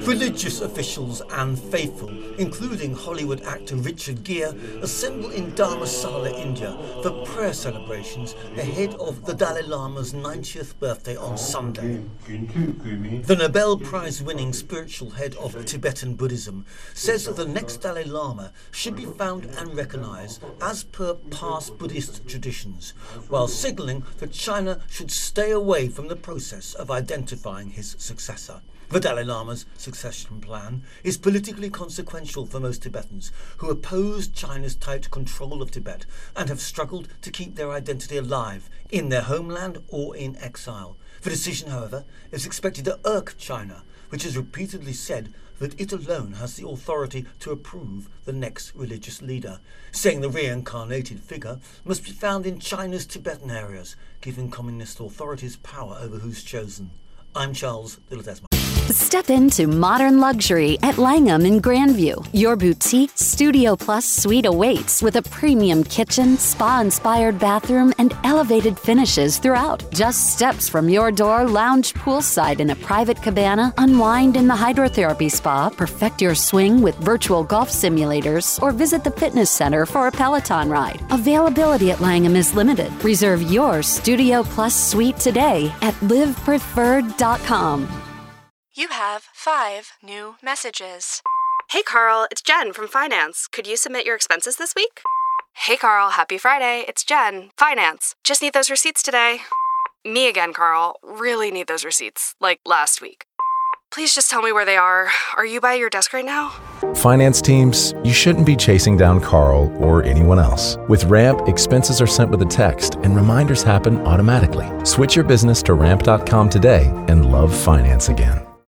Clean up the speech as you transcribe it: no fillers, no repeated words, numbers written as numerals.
Religious officials and faithful, including Hollywood actor Richard Gere, assemble in Dharamsala, India for prayer celebrations ahead of the Dalai Lama's 90th birthday on Sunday. The Nobel Prize-winning spiritual head of Tibetan Buddhism says that the next Dalai Lama should be found and recognized as per past Buddhist traditions, while signalling that China should stay away from the process of identifying his successor. The Dalai Lama's succession plan is politically consequential for most Tibetans who oppose China's tight control of Tibet and have struggled to keep their identity alive in their homeland or in exile. The decision, however, is expected to irk China, which has repeatedly said that it alone has the authority to approve the next religious leader, saying the reincarnated figure must be found in China's Tibetan areas, giving communist authorities power over who's chosen. I'm Charles Little-Desmond. Step into modern luxury at Langham in Grandview. Your boutique Studio Plus suite awaits with a premium kitchen, spa-inspired bathroom, and elevated finishes throughout. Just steps from your door, lounge poolside in a private cabana, unwind in the hydrotherapy spa, perfect your swing with virtual golf simulators, or visit the fitness center for a Peloton ride. Availability at Langham is limited. Reserve your Studio Plus suite today at livepreferred.com. You have 5 new messages. Hey, Carl, it's Jen from Finance. Could you submit your expenses this week? Hey, Carl, happy Friday. It's Jen, Finance. Just need those receipts today. Me again, Carl. Really need those receipts, like last week. Please just tell me where they are. Are you by your desk right now? Finance teams, you shouldn't be chasing down Carl or anyone else. With Ramp, expenses are sent with a text and reminders happen automatically. Switch your business to ramp.com today and love finance again.